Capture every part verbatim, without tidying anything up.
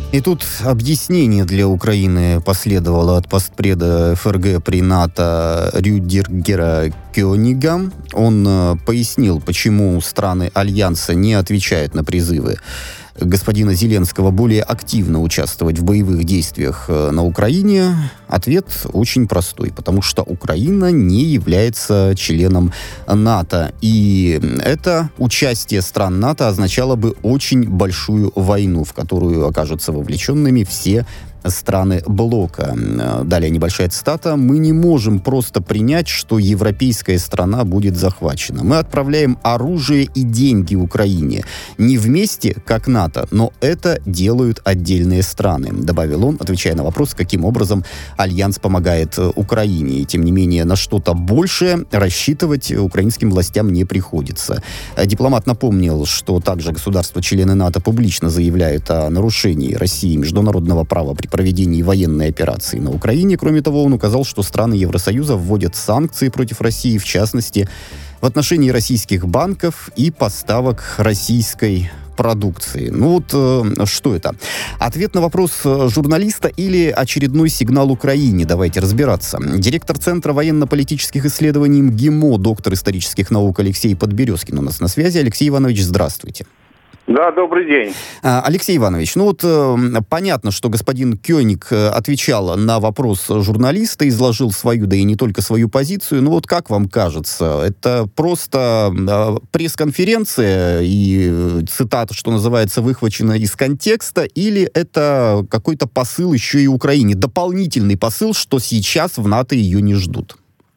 И тут объяснение для Украины последовало от постпреда эф эр гэ при НАТО Рюдигера Кёнига. Он э, пояснил, почему страны Альянса не отвечают на призывы господина Зеленского более активно участвовать в боевых действиях на Украине. Ответ очень простой, потому что Украина не является членом НАТО. И это участие стран НАТО означало бы очень большую войну, в которую окажутся вовлеченными все страны блока. Далее небольшая цитата. «Мы не можем просто принять, что европейская страна будет захвачена. Мы отправляем оружие и деньги Украине. Не вместе, как НАТО, но это делают отдельные страны», добавил он, отвечая на вопрос, каким образом Альянс помогает Украине. И, тем не менее, на что-то большее рассчитывать украинским властям не приходится. Дипломат напомнил, что также государства-члены НАТО публично заявляют о нарушении России международного права при проведении военной операции на Украине. Кроме того, он указал, что страны Евросоюза вводят санкции против России, в частности, в отношении российских банков и поставок российской продукции. Ну вот э, что это? Ответ на вопрос журналиста или очередной сигнал Украине? Давайте разбираться. Директор Центра военно-политических исследований эм гэ и эм о, доктор исторических наук Алексей Подберезкин у нас на связи. Алексей Иванович, здравствуйте. Да, добрый день. Алексей Иванович, ну вот э, понятно, что господин Кёник отвечал на вопрос журналиста, изложил свою, да и не только свою позицию. Ну вот как вам кажется, это просто э, пресс-конференция и цитата, что называется, выхвачена из контекста, или это какой-то посыл еще и Украине, дополнительный посыл, что сейчас в НАТО ее не ждут?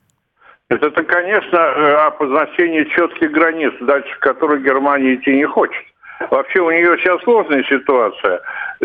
Это, конечно, обозначение четких границ, дальше которых Германия идти не хочет. Вообще у нее сейчас сложная ситуация,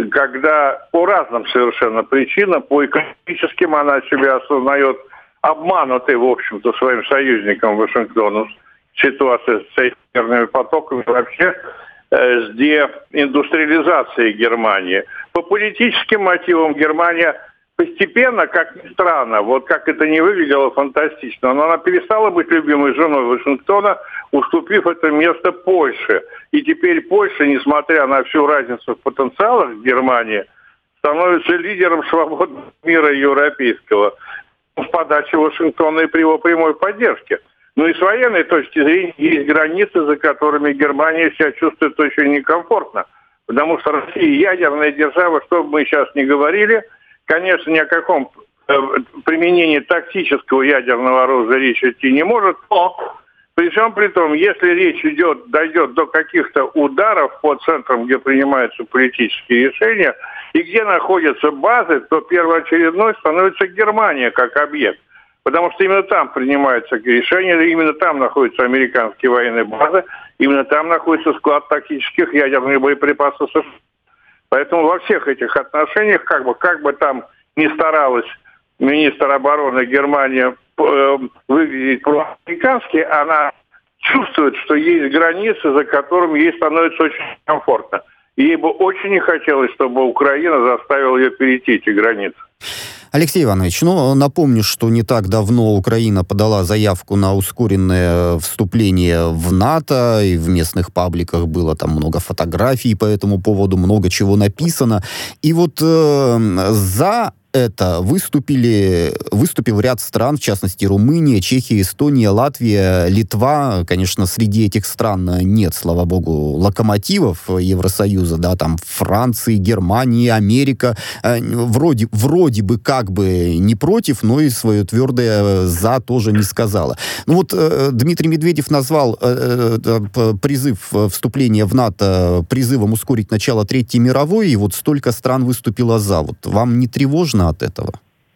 когда по разным совершенно причинам, по экономическим она себя осознает обманутой, в общем-то, своим союзником Вашингтоном, ситуация с ядерными потоками, вообще э, с деиндустриализацией Германии. По политическим мотивам Германия постепенно, как ни странно, вот как это не выглядело фантастично, но она перестала быть любимой женой Вашингтона, уступив это место Польше. И теперь Польша, несмотря на всю разницу в потенциалах Германии, становится лидером свободного мира европейского в подаче Вашингтона и при его прямой поддержке. Ну и с военной точки зрения есть границы, за которыми Германия себя чувствует очень некомфортно. Потому что Россия ядерная держава, что бы мы сейчас ни говорили, конечно, ни о каком э, применении тактического ядерного оружия речь идти не может, но при всем при том, если речь идет, дойдет до каких-то ударов по центрам, где принимаются политические решения, и где находятся базы, то первоочередной становится Германия как объект. Потому что именно там принимаются решения, именно там находятся американские военные базы, именно там находится склад тактических ядерных боеприпасов США. Поэтому во всех этих отношениях, как бы, как бы там ни старалась министр обороны Германии э, выглядеть проамерикански, она чувствует, что есть границы, за которыми ей становится очень комфортно. И ей бы очень не хотелось, чтобы Украина заставила ее перейти эти границы. Алексей Иванович, ну, напомню, что не так давно Украина подала заявку на ускоренное вступление в НАТО, и в местных пабликах было там много фотографий по этому поводу, много чего написано. И вот э, за это выступили, выступил ряд стран, в частности, Румыния, Чехия, Эстония, Латвия, Литва. Конечно, среди этих стран нет, слава богу, локомотивов Евросоюза, да, там Франции, Германии, Америка. Вроде, вроде бы как бы не против, но и свое твердое «за» тоже не сказала. Ну вот э, Дмитрий Медведев назвал э, э, призыв вступления в НАТО призывом ускорить начало Третьей мировой, и вот столько стран выступило «за». Вот вам не тревожно от этого?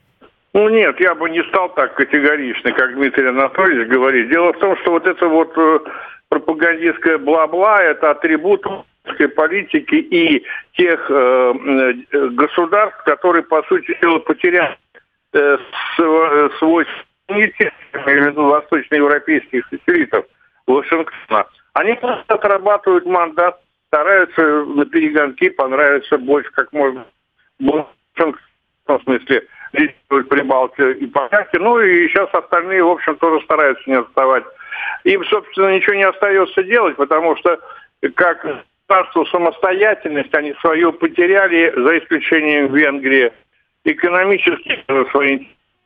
Ну нет, я бы не стал так категорично, как Дмитрий Анатольевич говорит. Дело в том, что вот это вот э, пропагандистское бла-бла, это атрибут политики и тех э, э, государств, которые, по сути дела, потеряли э, свой суверенитет, я имею в виду восточноевропейских сателлитов Вашингтона. Они просто отрабатывают мандат, стараются на перегонки понравиться больше, как можно больше, в смысле, лидируют Прибалтику и поляки. Ну и сейчас остальные, в общем, тоже стараются не отставать. Им, собственно, ничего не остается делать, потому что, как государству самостоятельность, они свою потеряли, за исключением Венгрии. Экономически свои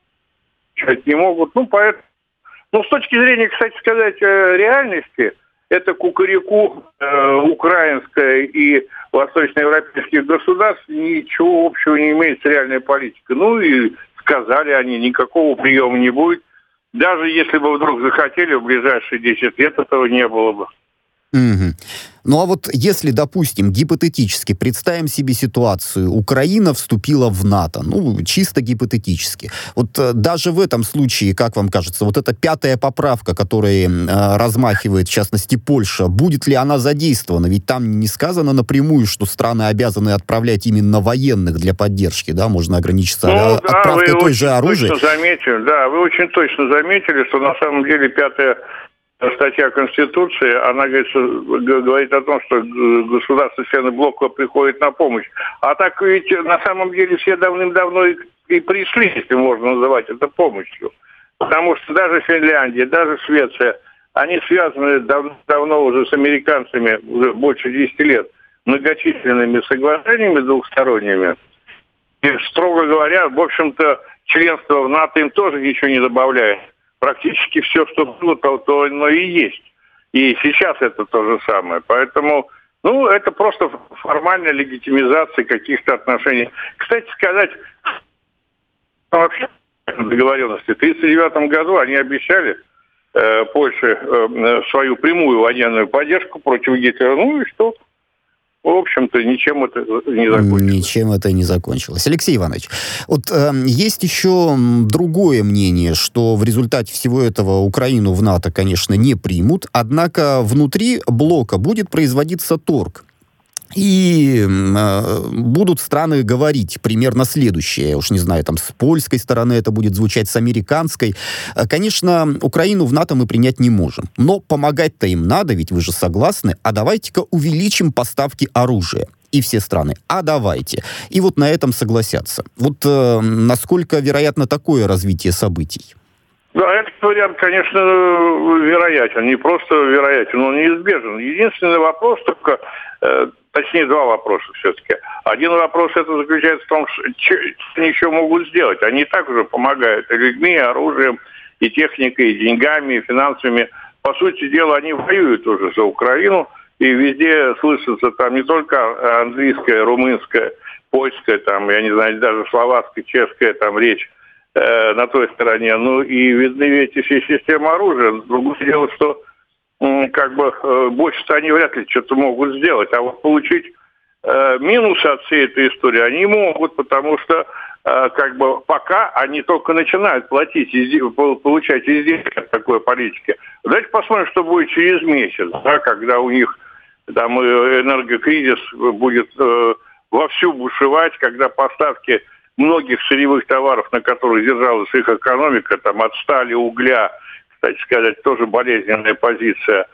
не могут. Ну, поэтому, ну, с точки зрения, кстати сказать, реальности, это кукареку э, украинская и восточноевропейских государств ничего общего не имеет с реальной политикой. Ну и сказали они, никакого приема не будет. Даже если бы вдруг захотели в ближайшие десять лет, этого не было бы. Угу. Ну а вот если, допустим, гипотетически представим себе ситуацию, Украина вступила в НАТО, ну, чисто гипотетически. Вот э, даже в этом случае, как вам кажется, вот эта пятая поправка, которая э, размахивает, в частности, Польша, будет ли она задействована? Ведь там не сказано напрямую, что страны обязаны отправлять именно военных для поддержки, да, можно ограничиться ну, а, да, отправкой той же оружия. Заметили, да, вы очень точно заметили, что на самом деле пятая статья Конституции, она говорит, говорит о том, что государства члены блока приходят на помощь. А так ведь на самом деле все давным-давно и, и пришли, если можно называть это помощью. Потому что даже Финляндия, даже Швеция, они связаны дав- давно уже с американцами, уже больше десяти лет, многочисленными соглашениями двухсторонними. И, строго говоря, в общем-то, членство в НАТО им тоже ничего не добавляет. Практически все, что было, то, то оно и есть. И сейчас это то же самое. Поэтому, ну, это просто формальная легитимизация каких-то отношений. Кстати сказать, вообще договоренности. В тысяча девятьсот тридцать девятом году они обещали э, Польше э, свою прямую военную поддержку против Гитлера. Ну и что? В общем-то, ничем это не закончилось. Ничем это не закончилось. Алексей Иванович, вот э, есть еще другое мнение, что в результате всего этого Украину в НАТО, конечно, не примут, однако внутри блока будет производиться торг. И э, будут страны говорить примерно следующее. Я уж не знаю, там с польской стороны это будет звучать, с американской. Конечно, Украину в НАТО мы принять не можем. Но помогать-то им надо, ведь вы же согласны. А давайте-ка увеличим поставки оружия. И все страны. А давайте. И вот на этом согласятся. Вот э, насколько вероятно такое развитие событий? Да, этот вариант, конечно, вероятен. Не просто вероятен, он неизбежен. Единственный вопрос только... Э, Точнее, два вопроса все-таки. Один вопрос это заключается в том, что они еще могут сделать. Они и так уже помогают и людьми, и оружием, и техникой, и деньгами, и финансами. По сути дела, они воюют уже за Украину, и везде слышится там не только английская, румынская, польская, там, я не знаю, даже словацкая, чешская там речь э, на той стороне. Ну и видны эти все системы оружия. Другое дело, что как бы э, больше-то они вряд ли что-то могут сделать. А вот получить э, минусы от всей этой истории они могут, потому что э, как бы пока они только начинают платить, получать издержки от такой политики. Давайте посмотрим, что будет через месяц, да, когда у них там энергокризис будет э, вовсю бушевать, когда поставки многих сырьевых товаров, на которых держалась их экономика, там от стали, угля, кстати сказать, тоже болезненная позиция,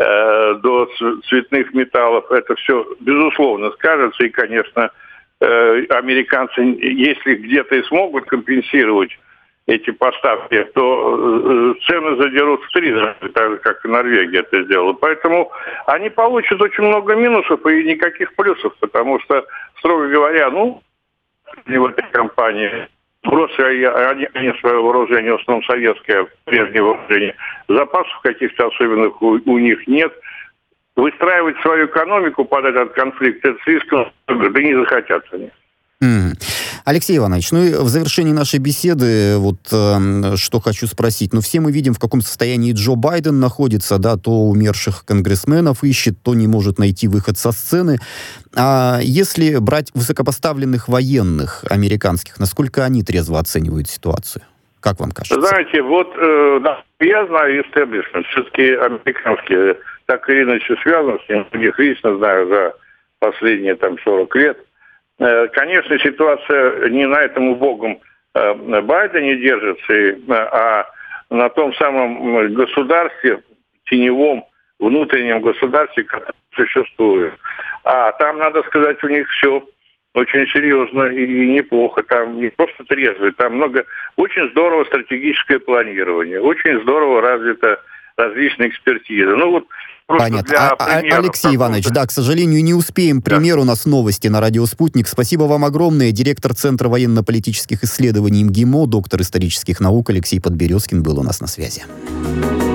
э, до цветных металлов. Это все, безусловно, скажется. И, конечно, э, американцы, если где-то и смогут компенсировать эти поставки, то э, цены задерут в три раза, так же, как и Норвегия это сделала. Поэтому они получат очень много минусов и никаких плюсов, потому что, строго говоря, ну, в этой компании... Просто они, они свое вооружение, в основном советское, прежнее вооружение, запасов каких-то особенных у, у них нет. Выстраивать свою экономику под этот конфликт, это слишком, да не захотят они. Mm. Алексей Иванович, ну и в завершении нашей беседы вот э, что хочу спросить. Ну все мы видим, в каком состоянии Джо Байден находится, да, то умерших конгрессменов ищет, то не может найти выход со сцены. А если брать высокопоставленных военных американских, насколько они трезво оценивают ситуацию? Как вам кажется? Знаете, вот э, да, я знаю истеблишмент, все-таки американские так или иначе связаны с ним, их лично знаю за последние там сорок лет. Конечно, ситуация не на этом убогом Байдене держится, а на том самом государстве, теневом, внутреннем государстве, которое существует. А там, надо сказать, у них все очень серьезно и неплохо. Там не просто трезво, там много... Очень здорово стратегическое планирование, очень здорово развита различная экспертиза. Ну вот Понятно. А, а, Алексей Иванович, да, к сожалению, не успеем. Пример да. У нас новости на радио «Спутник». Спасибо вам огромное. Директор Центра военно-политических исследований МГИМО, доктор исторических наук Алексей Подберезкин был у нас на связи.